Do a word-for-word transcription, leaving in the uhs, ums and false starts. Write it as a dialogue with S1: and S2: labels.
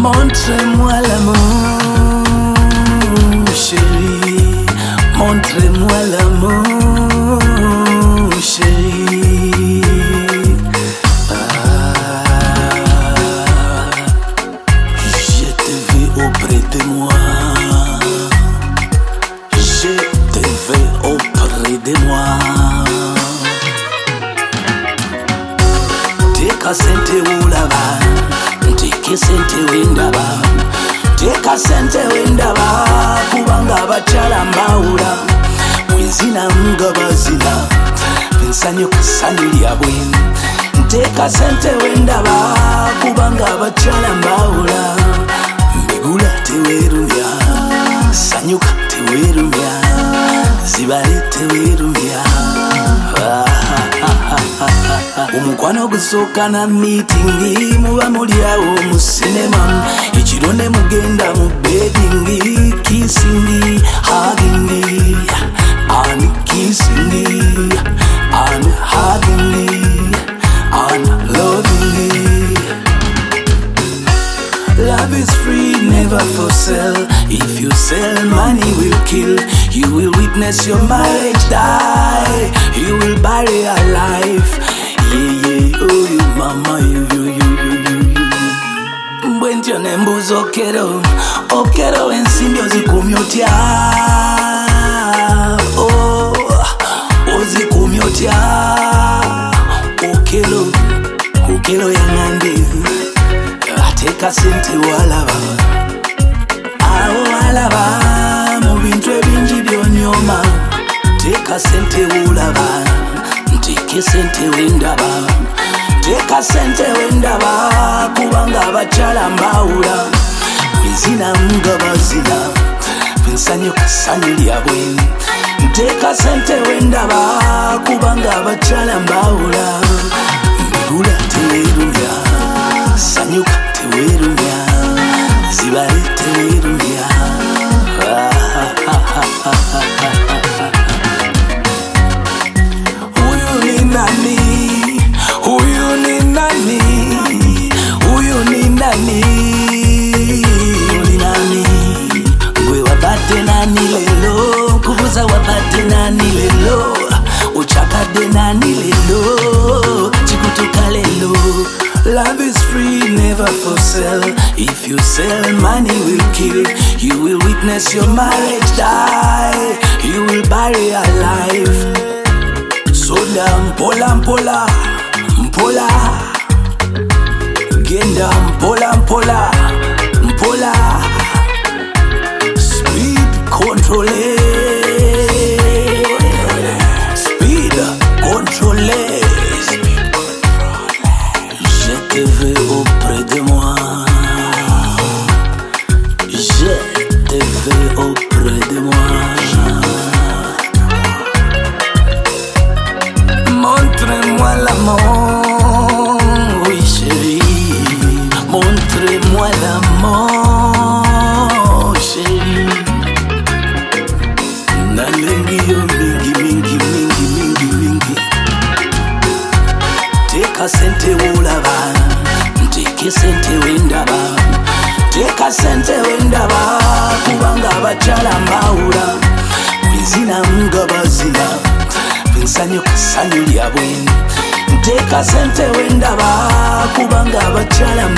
S1: Montre-moi l'amour, chérie. Montre-moi l'amour, chérie. Ah, je te veux auprès de moi. Je te veux auprès de moi. Teka sente ulaba, teke sente wendaba. Teka sente wendaba, kubanga bachala mbawula. Mwenzina mugabazina, pensanyo kasanili yabwe. Teka sente wendaba, kubanga bachala mbawula. Mbigula tewerumya, sanyuka tewerumya, zibale tewerumya. Omukwano gusooka na meeting muba mulyawo mu cinema. Ekiro ne mugenda mu bedding, kissing, hugging, and kissing, and hugging, and loving. Love is free, never for sale. If you sell, money will kill. You will witness your marriage die. You will bury a life. Yeah, yeah, oh you mama, you, you, you, you, you, you. Mbwentyo nembuzi okero, okero ensimbi ozikumyotya. Oh, ozikumyotya. Okero, okero yangande. Teka sente walaba, awo walaba, mu bintu ebingi byonyoma. Teka sente ulaba, teke sente wendaba. Teka sente wendaba, kubanga abachala mbawula. Mwenzina mugabazina, pensanyo kasanili yabwe. Teka sente wendaba, kubanga abachala mbawula. Mbigula tewerumya, sanyuka tewerumya, zibale tewerumya. Huyu ni nani? Huyu ni nani? Huyu ni nani? Huyu ni nani? Gwe wabate nani lelo? Kubuza wabate nani lelo? Uchakade nani lelo? Chikutuka lelo. Love is free, never for sale. If you sell, money will kill. You will witness your marriage die. You will bury a life. Soda mpola mpola, mpola. Genda mpola mpola, mpola. Speed control. Speed control. Je te veux auprès de moi. Je te veux auprès de moi. Montre-moi l'amour, oui chérie. Montre-moi l'amour, chérie. Nalengi yo mingi mingi mingi mingi mingi. Teka sente ulaba, teke sente wendaba. Teka sente wendaba, kubanga abachala mbawula. Mwenzina mugabazina, pensanyo kasanili yabwe. Teka sente wendaba, kubanga abachala